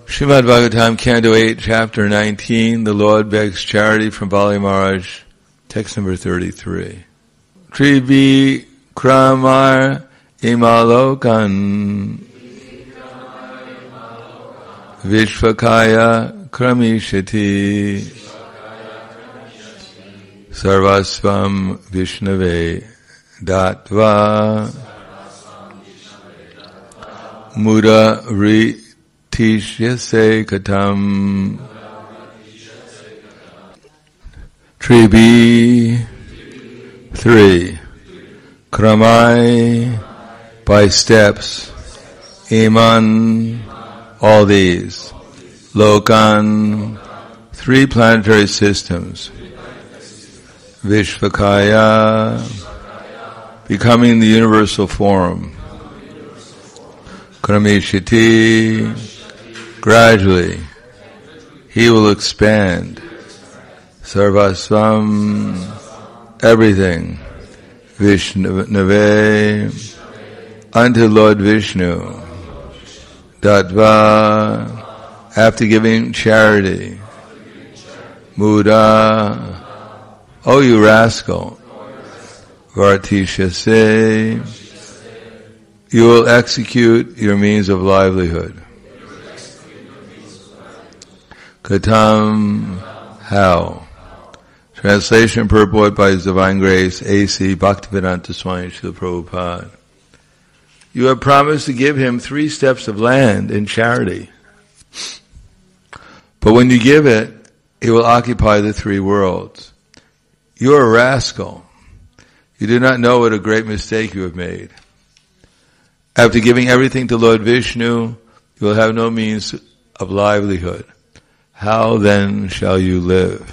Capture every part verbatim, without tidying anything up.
Srimad Bhagavatam, Canto eight, Chapter nineteen, the Lord begs charity from Bali Maharaj, text number thirty-three. Trivi Kramar Imalokan Vishvakaya Kramishati Sarvasvam Vishnave Datva Muda Ri Tishyase Katam Tribi Three Kramai by steps Iman all these Lokan three planetary systems Vishvakaya becoming the universal form Kramishiti gradually, he will expand. Sarvasvam, everything. Vishnave, unto Lord Vishnu. Datva, after giving charity. Muda, oh you rascal. Vartishase, you will execute your means of livelihood. Katam, how? Translation purport by His Divine Grace, A C Bhaktivedanta Swami Srila Prabhupada. You have promised to give him three steps of land in charity. But when you give it, he will occupy the three worlds. You are a rascal. You do not know what a great mistake you have made. After giving everything to Lord Vishnu, you will have no means of livelihood. How then shall you live?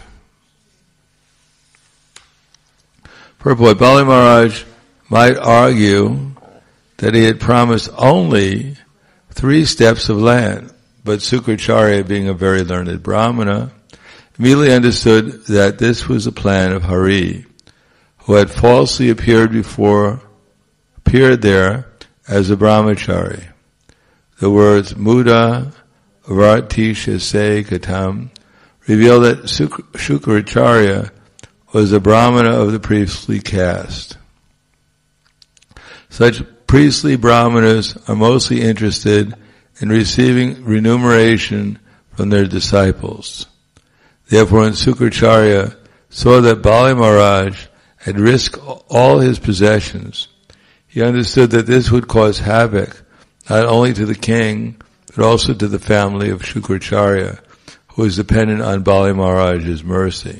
Purport, Bali Maharaj might argue that he had promised only three steps of land, but Sukracharya, being a very learned Brahmana, immediately understood that this was a plan of Hari, who had falsely appeared before, appeared there as a brahmachari. The words Muda Vartishase Katam reveal that Shukracharya was a Brahmana of the priestly caste. Such priestly Brahmanas are mostly interested in receiving remuneration from their disciples. Therefore, when Sukracharya saw that Bali Maharaj had risked all his possessions, he understood that this would cause havoc not only to the king, but also to the family of Shukracharya, who is dependent on Bali Maharaj's mercy.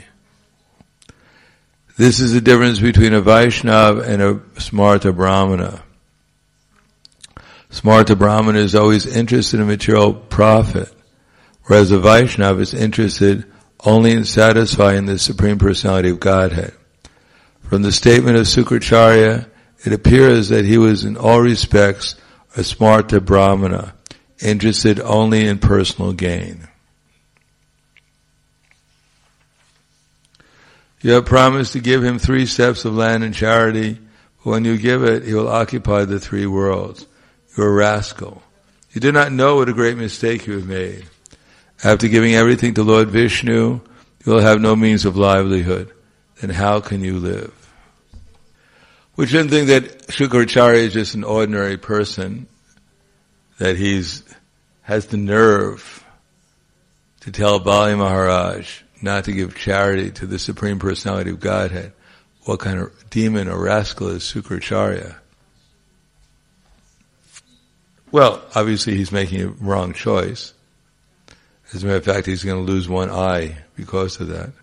This is the difference between a Vaishnava and a Smarta Brahmana. Smarta Brahmana is always interested in material profit, whereas a Vaishnava is interested only in satisfying the Supreme Personality of Godhead. From the statement of Sukracharya, it appears that he was in all respects a Smarta Brahmana, interested only in personal gain. You have promised to give him three steps of land in charity, but when you give it, he will occupy the three worlds. You are a rascal. You do not know what a great mistake you have made. After giving everything to Lord Vishnu, you will have no means of livelihood. Then how can you live? We shouldn't think that Shukracharya is just an ordinary person, that he's has the nerve to tell Bali Maharaj not to give charity to the Supreme Personality of Godhead. What kind of demon or rascal is Sukracharya? Well, obviously he's making a wrong choice. As a matter of fact, he's going to lose one eye because of that.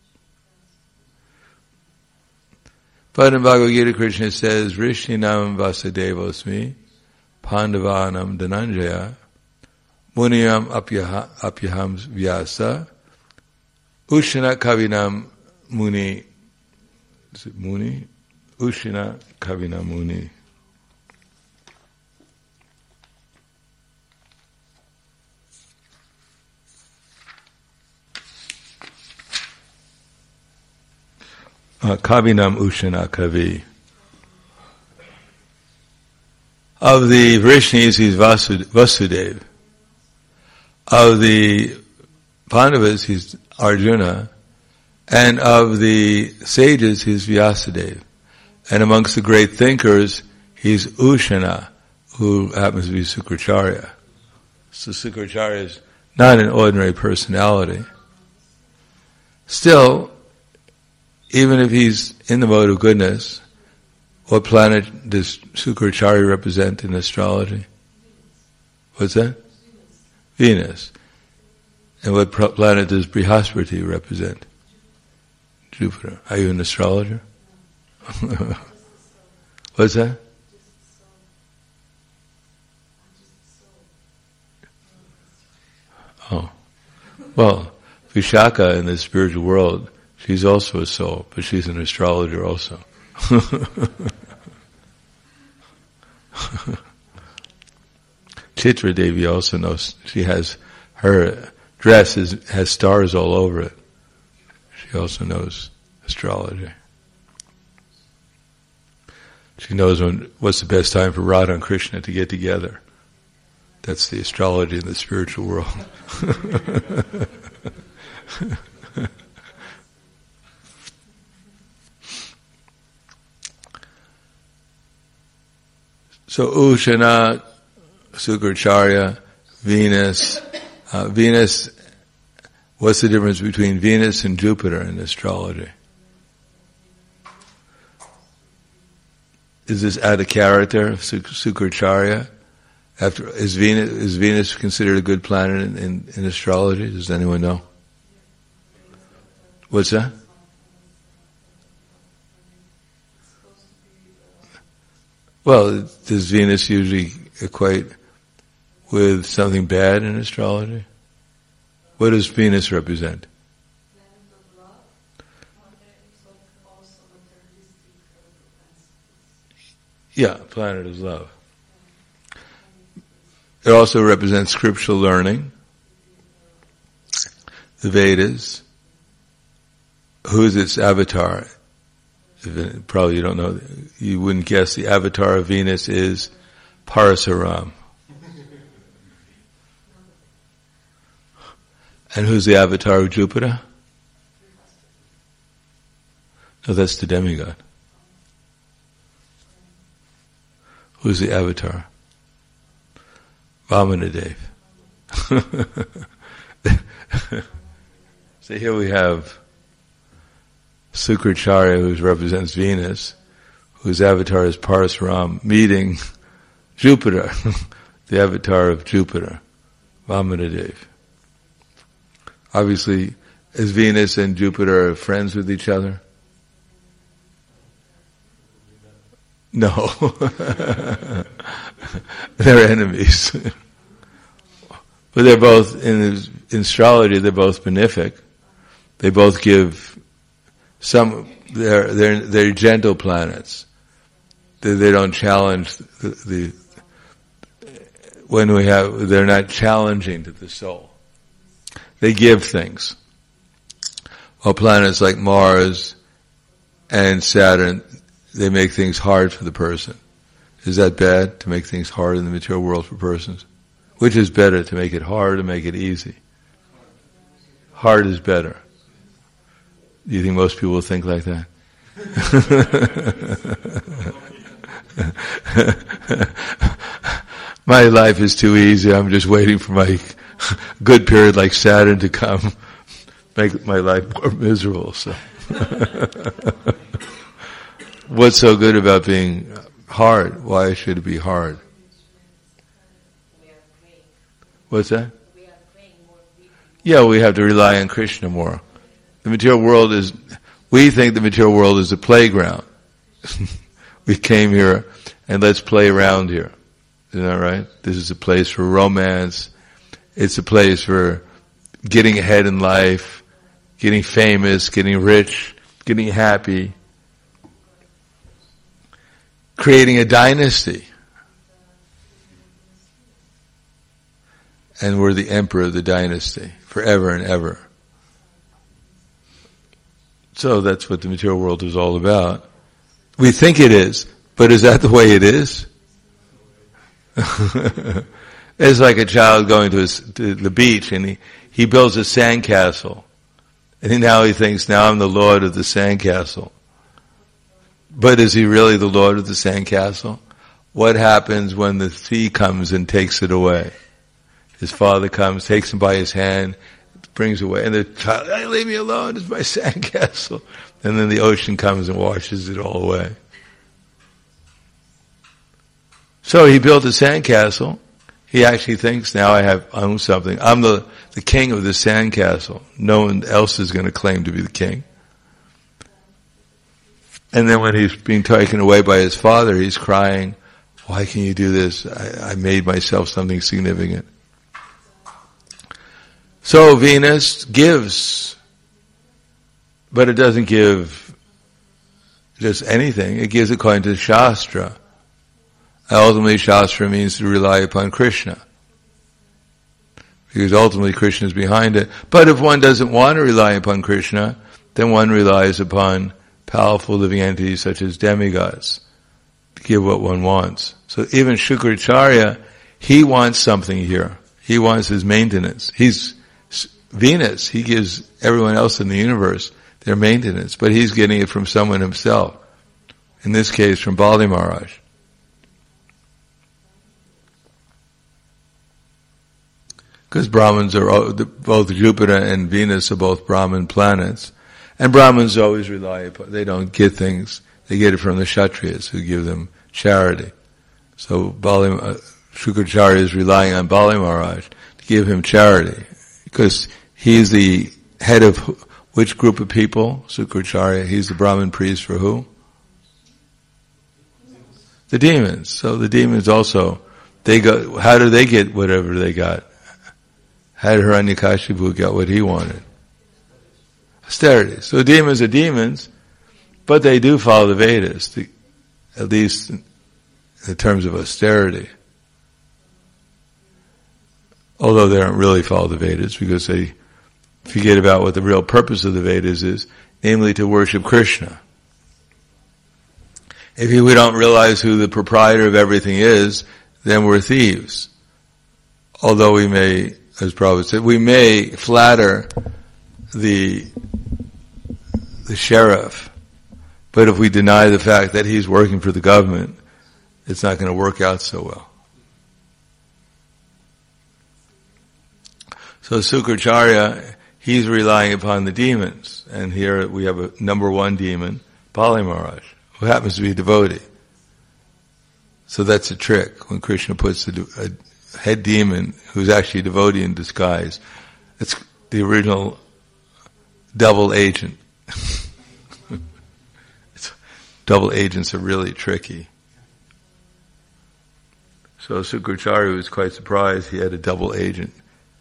But in Bhagavad Gita, Krishna says, Rishinam Vasudevosmi, Pandavanam Dhananjaya, Muniyam Apyaham Vyasa, Ushina Kavinam Muni, is it Muni? Ushina Kavinam Muni. Uh, Kavinam Ushina Kavi. Of the Vrishnis, he's Vasud- Vasudev. Of the Pandavas, he's Arjuna, and of the sages, he's Vyasadeva. And amongst the great thinkers, he's Ushana, who happens to be Sukracharya. So Sukracharya is not an ordinary personality. Still, even if he's in the mode of goodness, what planet does Sukracharya represent in astrology? What's that? Venus. And what planet does Brihaspati represent? Jupiter. Are you an astrologer? What's that? Oh. Well, Vishaka in the spiritual world, she's also a soul, but she's an astrologer also. Chitra Devi also knows, she has, her dress is, has stars all over it. She also knows astrology. She knows when, what's the best time for Radha and Krishna to get together. That's the astrology in the spiritual world. So Ushana, Sukracharya, Venus. Uh, Venus, what's the difference between Venus and Jupiter in astrology? Is this out of character, Sukracharya? After, is Venus, is Venus considered a good planet in, in, in astrology? Does anyone know? What's that? Well, does Venus usually equate with something bad in astrology? What does Venus represent? Yeah, planet of love. It also represents scriptural learning, the Vedas. Who's its avatar? It, probably you don't know, you wouldn't guess the avatar of Venus is Parasuram. And who's the avatar of Jupiter? No, that's the demigod. Who's the avatar? Vamanadev. So here we have Sukracharya, who represents Venus, whose avatar is Parasuram, meeting Jupiter, the avatar of Jupiter, Vamanadev. Obviously, is Venus and Jupiter friends with each other? No. They're enemies. But they're both, in, in astrology, they're both benefic. They both give some, they're, they're, they're gentle planets. They, they don't challenge the, the, when we have, they're not challenging to the soul. They give things. While planets like Mars and Saturn, they make things hard for the person. Is that bad, to make things hard in the material world for persons? Which is better, to make it hard or to make it easy? Hard is better. Do you think most people will think like that? My life is too easy. I'm just waiting for my good period like Saturn to come, make my life more miserable. So, what's so good about being hard? Why should it be hard? What's that? Yeah, we have to rely on Krishna more. The material world is, we think the material world is a playground. We came here and let's play around here. Isn't that right? This is a place for romance. It's a place for getting ahead in life, getting famous, getting rich, getting happy, creating a dynasty. And we're the emperor of the dynasty, forever and ever. So that's what the material world is all about. We think it is, but is that the way it is? It's like a child going to, his, to the beach and he, he builds a sandcastle. And now he thinks, now I'm the Lord of the sandcastle. But is he really the Lord of the sandcastle? What happens when the sea comes and takes it away? His father comes, takes him by his hand, brings away, and the child, hey, leave me alone, it's my sandcastle. And then the ocean comes and washes it all away. So he built a sandcastle. He actually thinks, now I have own something. I'm the, the king of the sandcastle. No one else is going to claim to be the king. And then when he's being taken away by his father, he's crying, why can you do this? I, I made myself something significant. So Venus gives, but it doesn't give just anything. It gives according to Shastra. Ultimately, Shastra means to rely upon Krishna. Because ultimately Krishna is behind it. But if one doesn't want to rely upon Krishna, then one relies upon powerful living entities such as demigods to give what one wants. So even Shukracharya, he wants something here. He wants his maintenance. He's Venus. He gives everyone else in the universe their maintenance, but he's getting it from someone himself. In this case, from Bali Maharaj. Because Brahmins are, both Jupiter and Venus are both Brahmin planets. And Brahmins always rely upon, they don't get things, they get it from the Kshatriyas who give them charity. So Bali, uh, Shukracharya is relying on Bali Maharaj to give him charity. Because he's the head of which group of people? Shukracharya. He's the Brahmin priest for who? The demons. So the demons also, they go, how do they get whatever they got? How did Hiranyakashipu get what he wanted? Austerity. So demons are demons, but they do follow the Vedas, the, at least in, in terms of austerity. Although they don't really follow the Vedas because they forget about what the real purpose of the Vedas is, namely to worship Krishna. If we don't realize who the proprietor of everything is, then we're thieves. Although we may, as Prabhupada said, we may flatter the the sheriff, but if we deny the fact that he's working for the government, it's not going to work out so well. So Shukracharya, he's relying upon the demons, and here we have a number one demon, Bali Maharaj, who happens to be a devotee. So that's a trick when Krishna puts a, a head demon who's actually a devotee in disguise. It's the original double agent. Double agents are really tricky. So Shukracharya was quite surprised he had a double agent.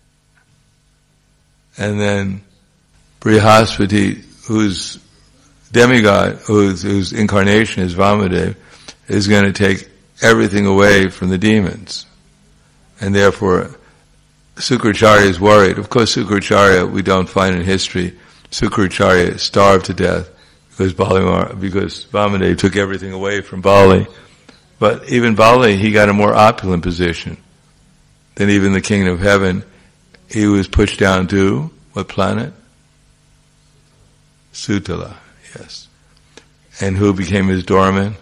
And then Brihaspati, whose demigod, whose, whose incarnation is Vamadev, is going to take everything away from the demons. And therefore, Shukracharya is worried. Of course, Shukracharya, we don't find in history, Shukracharya starved to death because Bali, because Vamadev took everything away from Bali. But even Bali, he got a more opulent position than even the kingdom of heaven. He was pushed down to what planet? Sutala, yes. And who became his doorman?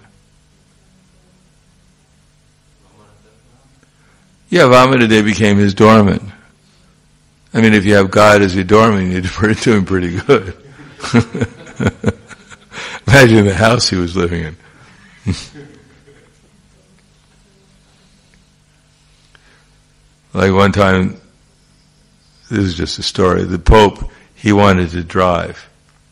Yeah, Vamadev became his doorman. I mean, if you have God as your doorman, you're doing pretty good. Imagine the house he was living in. Like one time, this is just a story, the Pope, he wanted to drive.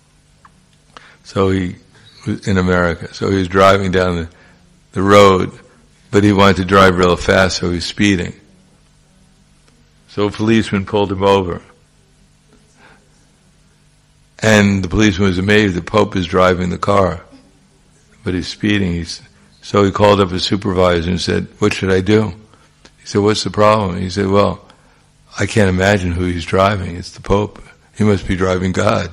So he was in America. So he was driving down the, the road, but he wanted to drive real fast, so he was speeding. So a policeman pulled him over. And the policeman was amazed, the Pope is driving the car, but he's speeding. He's, so he called up his supervisor and said, what should I do? He said, what's the problem? He said, well, I can't imagine who he's driving. It's the Pope. He must be driving God.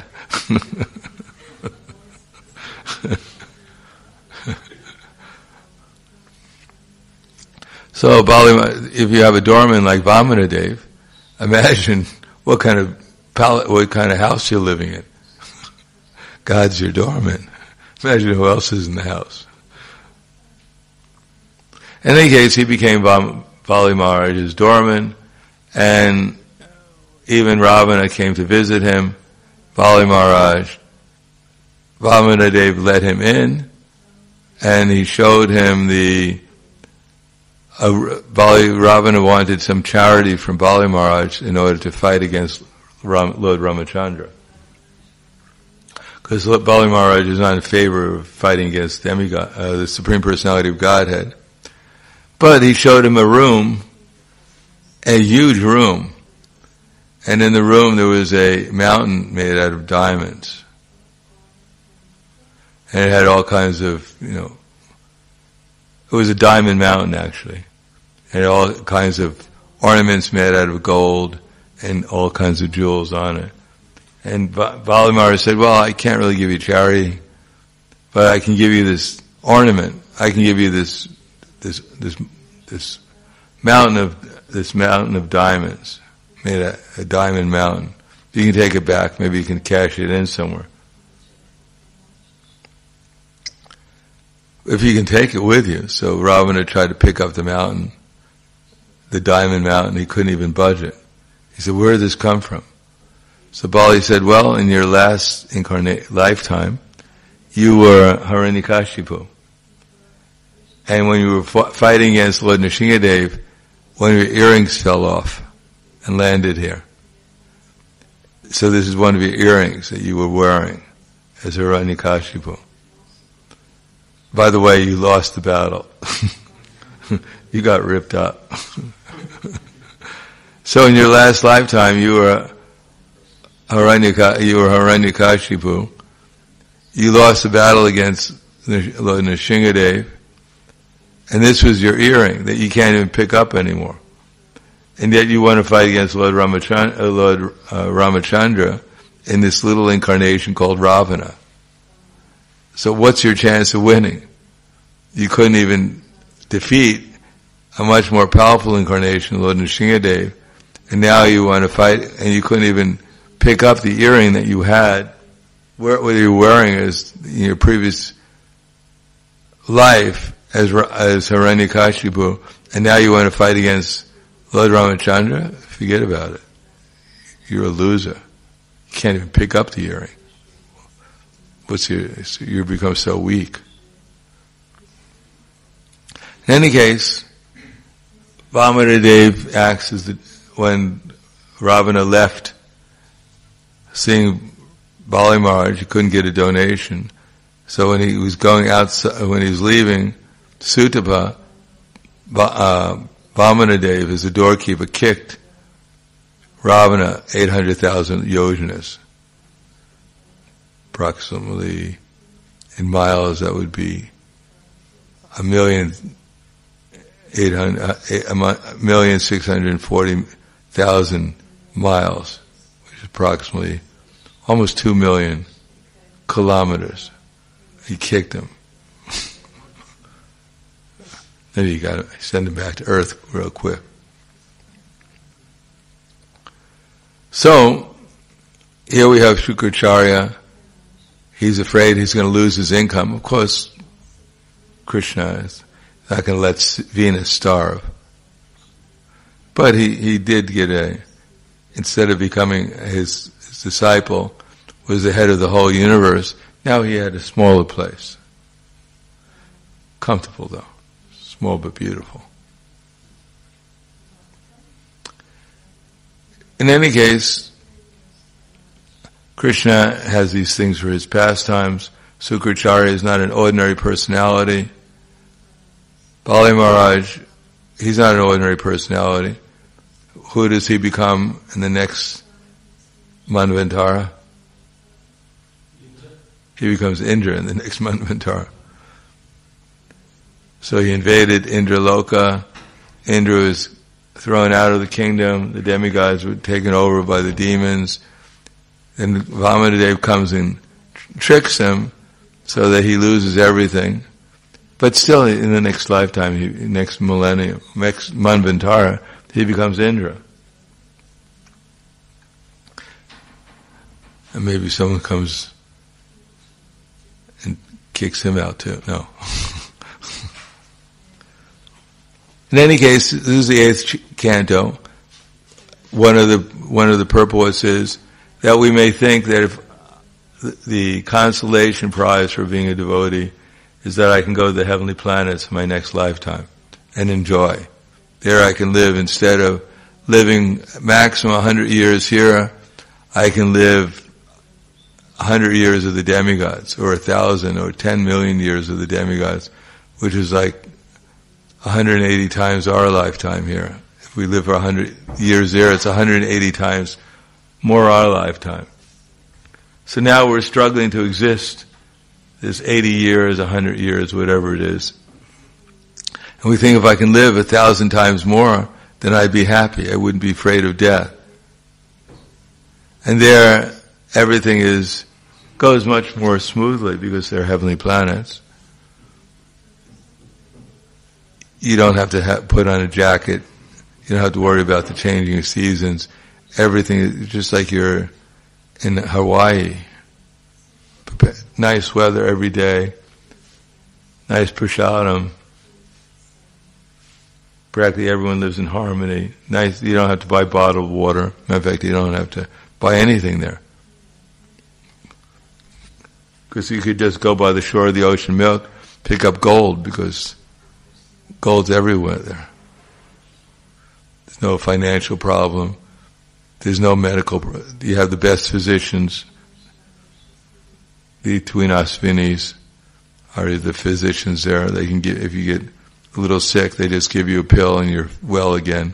So, Bali, if you have a doorman like Vamanadev, imagine what kind of pal- what kind of house you're living in. God's your doorman. Imagine who else is in the house. In any case, he became Bali Maharaj's doorman, and even Ravana came to visit him. Bali Maharaj, Vamanadev let him in, and he showed him the uh, Bali Ravana wanted some charity from Bali Maharaj in order to fight against Ram, Lord Ramachandra. Because Bali Maharaj is not in favor of fighting against demigod, uh, the Supreme Personality of Godhead. But he showed him a room, a huge room, and in the room there was a mountain made out of diamonds. And it had all kinds of, you know, it was a diamond mountain actually. It had all kinds of ornaments made out of gold and all kinds of jewels on it. And Bali Maharaj said, well, I can't really give you charity, but I can give you this ornament. I can give you this, this, this, this mountain of, this mountain of diamonds, made a, a diamond mountain. You can take it back, maybe you can cash it in somewhere. If you can take it with you. So Ravana tried to pick up the mountain, the diamond mountain, he couldn't even budge it. He said, where did this come from? So Bali said, well, in your last incarnate lifetime, you were Hiranyakashipu. And when you were f- fighting against Lord Nrsingadev, one of your earrings fell off and landed here. So this is one of your earrings that you were wearing as Hiranyakashipu. By the way, you lost the battle. You got ripped up. So in your last lifetime, you were Hiranyaka, you were Hiranyakashipu. You lost the battle against Lord Nrsingadev, and this was your earring that you can't even pick up anymore. And yet you want to fight against Lord Ramachandra, uh, Lord uh, Ramachandra in this little incarnation called Ravana. So what's your chance of winning? You couldn't even defeat a much more powerful incarnation, Lord Nrsingadev, and now you want to fight, and you couldn't even pick up the earring that you had, whether you were wearing as in your previous life as as Hiranyakashipu, and now you want to fight against Lord Ramachandra. Forget about it. You're a loser. You can't even pick up the earring. What's your? You become so weak. In any case, Vamanadev acts as the, when Ravana left, seeing Bali Maharaj, he couldn't get a donation. So when he was going outside, when he was leaving Sutapa, uh, Vamanadev, as the doorkeeper, kicked Ravana eight hundred thousand yojanas. Approximately, in miles, that would be a million, eight hundred, a million six hundred forty thousand miles, which is approximately almost two million kilometers. He kicked him. Then you got to send him back to Earth real quick. So here we have Shukracharya. He's afraid he's going to lose his income. Of course, Krishna is not going to let Venus starve. But he, he did get a, instead of becoming his, his disciple, was the head of the whole universe. Now he had a smaller place. Comfortable though. Small but beautiful. In any case, Krishna has these things for his pastimes. Shukracharya is not an ordinary personality. Bali Maharaj, he's not an ordinary personality. Who does he become in the next Manvantara? He becomes Indra in the next Manvantara. So he invaded Indraloka. Indra was thrown out of the kingdom. The demigods were taken over by the demons. And Vamanadev comes and tricks him so that he loses everything. But still, in the next lifetime, he, next millennium, next Manvantara, he becomes Indra. And maybe someone comes and kicks him out too. No. In any case, this is the eighth canto. One of the one of the purports is that we may think that if the, the consolation prize for being a devotee is that I can go to the heavenly planets in my next lifetime and enjoy. There I can live, instead of living maximum one hundred years here, I can live one hundred years of the demigods, or one thousand, or ten million years of the demigods, which is like one hundred eighty times our lifetime here. If we live for one hundred years there, it's one hundred eighty times more our lifetime. So now we're struggling to exist, this eighty years, one hundred years, whatever it is. And we think if I can live a thousand times more, then I'd be happy. I wouldn't be afraid of death. And there, everything is, goes much more smoothly because they're heavenly planets. You don't have to ha- put on a jacket. You don't have to worry about the changing of seasons. Everything is just like you're in Hawaii. Nice weather every day. Nice prasadam. Practically everyone lives in harmony. Nice. You don't have to buy bottled water. Matter of fact, you don't have to buy anything there. Because you could just go by the shore of the ocean milk, pick up gold, because gold's everywhere there. There's no financial problem. There's no medical problem. You have the best physicians. The twin Asvinis are the physicians there. They can give, if you get a little sick, they just give you a pill and you're well again.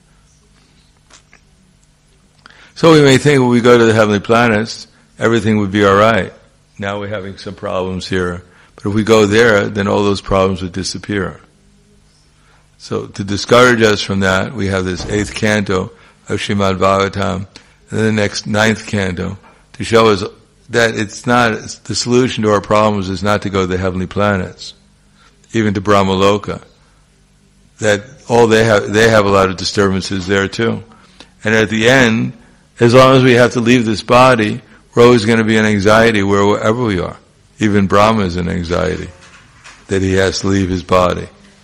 So we may think when we go to the heavenly planets, everything would be alright. Now we're having some problems here. But if we go there, then all those problems would disappear. So to discourage us from that, we have this eighth canto of Srimad Bhagavatam, and then the next ninth canto, to show us that it's not, the solution to our problems is not to go to the heavenly planets, even to Brahmaloka. That all they have, they have a lot of disturbances there too. And at the end, as long as we have to leave this body, we're always going to be in anxiety wherever we are. Even Brahma is in anxiety that he has to leave his body.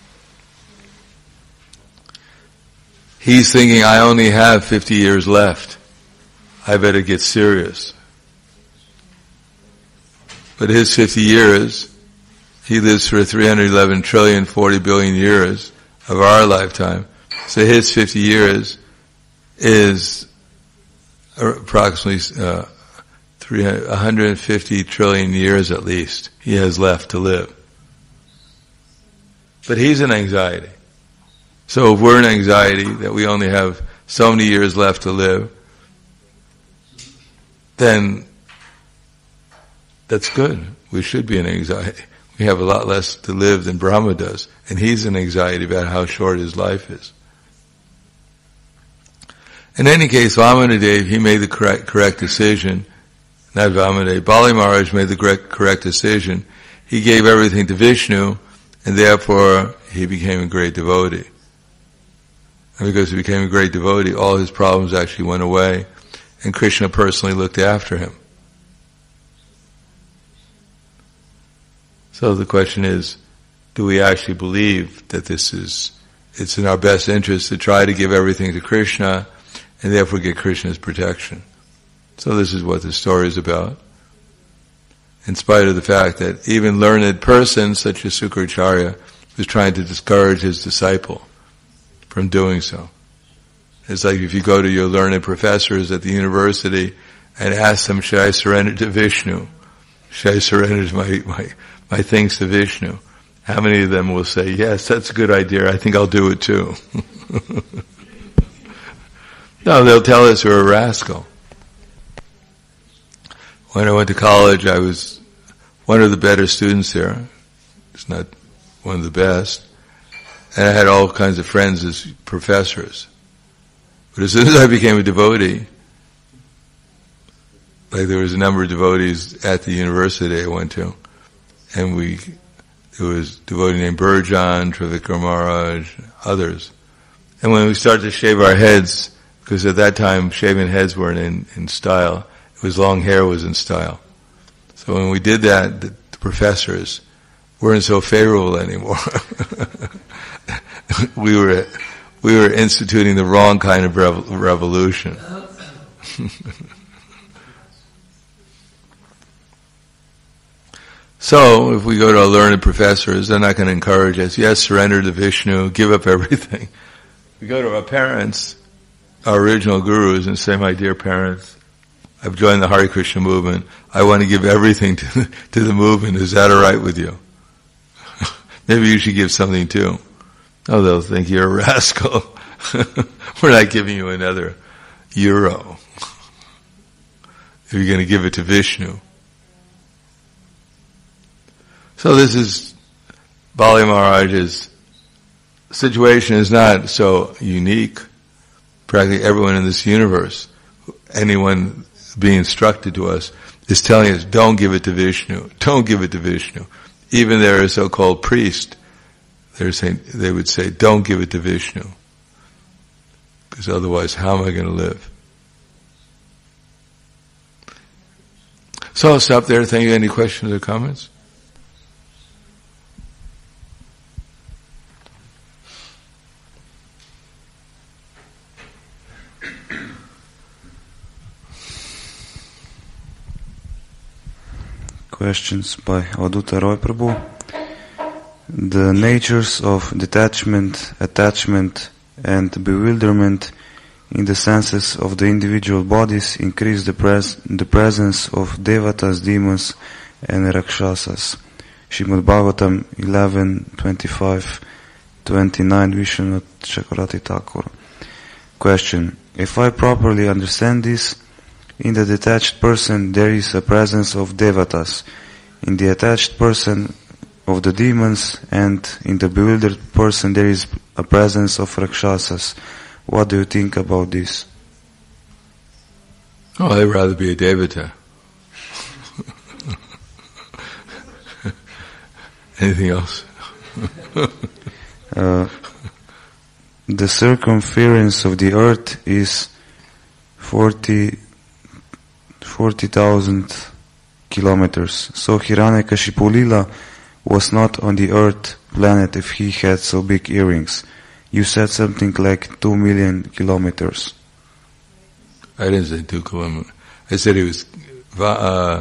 He's thinking, I only have fifty years left. I better get serious. But his fifty years, he lives for three hundred eleven trillion, forty billion years of our lifetime. So his fifty years is approximately uh, one hundred fifty trillion years at least he has left to live. But he's in anxiety. So if we're in anxiety that we only have so many years left to live, then that's good. We should be in anxiety. We have a lot less to live than Brahma does, and he's in anxiety about how short his life is. In any case, Vamanadev, he made the correct, correct decision. Not Vamanadev, Bali Maharaj made the correct, correct decision. He gave everything to Vishnu, and therefore he became a great devotee. And because he became a great devotee, all his problems actually went away, and Krishna personally looked after him. So the question is, do we actually believe that this is, it's in our best interest to try to give everything to Krishna, and therefore get Krishna's protection? So this is what the story is about. In spite of the fact that even learned persons such as Sukracharya was trying to discourage his disciple from doing so. It's like if you go to your learned professors at the university and ask them, should I surrender to Vishnu? Should I surrender my, my, my things to Vishnu? How many of them will say, yes, that's a good idea, I think I'll do it too. No, they'll tell us we're a rascal. When I went to college, I was one of the better students there. It's not one of the best. And I had all kinds of friends as professors. But as soon as I became a devotee, like there was a number of devotees at the university I went to, and we, there was a devotee named Burjan, Trivikram Maharaj, others. And when we started to shave our heads, because at that time shaving heads weren't in, in style, it was long hair was in style. So when we did that, the, the professors weren't so favorable anymore. we were we were instituting the wrong kind of rev- revolution. So, if we go to our learned professors, they're not going to encourage us. Yes, surrender to Vishnu, give up everything. We go to our parents, our original gurus, and say, my dear parents, I've joined the Hare Krishna movement. I want to give everything to, to the movement. Is that all right with you? Maybe you should give something too. Oh, they'll think you're a rascal. We're not giving you another euro. If you're going to give it to Vishnu. So this is, Bali Maharaj's situation is not so unique. Practically everyone in this universe, anyone being instructed to us, is telling us, don't give it to Vishnu. Don't give it to Vishnu. Even their so-called priest, they're saying, they would say, don't give it to Vishnu. Because otherwise, how am I going to live? So I'll stop there. Thank you. Any questions or comments? Questions by Avadhuta Roy Prabhu. The natures of detachment, attachment, and bewilderment in the senses of the individual bodies increase the, pres- the presence of devatas, demons, and rakshasas. Srimad Bhagavatam eleven twenty-five twenty-nine Vishwanath Chakravarti Thakur. Question. If I properly understand this, in the detached person there is a presence of devatas, in the attached person of the demons, and in the bewildered person there is a presence of rakshasas. What do you think about this? Oh, I'd rather be a devata. Anything else? uh, the circumference of the earth is forty thousand kilometers. So Hiranyakashipu Lila was not on the earth planet if he had so big earrings. You said something like two million kilometers. I didn't say two kilometers. I said he was, uh,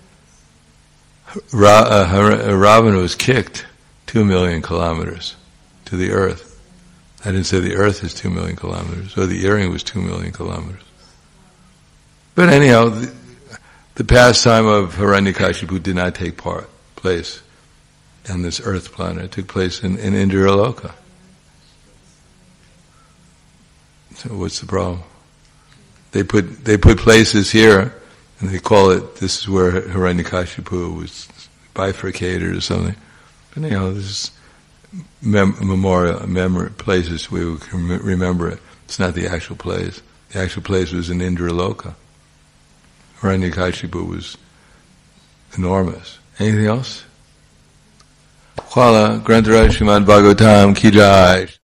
Ra, uh, Ravana was kicked two million kilometers to the earth. I didn't say the earth is two million kilometers, or the earring was two million kilometers. But anyhow, the, the pastime of Hiranyakashipu did not take part, place on this earth planet. It took place in, in Indraloka. So what's the problem? They put, they put places here, and they call it, this is where Hiranyakashipu was bifurcated or something. But anyhow, this is mem- memorial, memory, places where we can remember it. It's not the actual place. The actual place was in Indraloka. Hiranyakashipu was enormous. Anything else? Khala, Grantaraj Srimad Bhagavatam Ki Jai.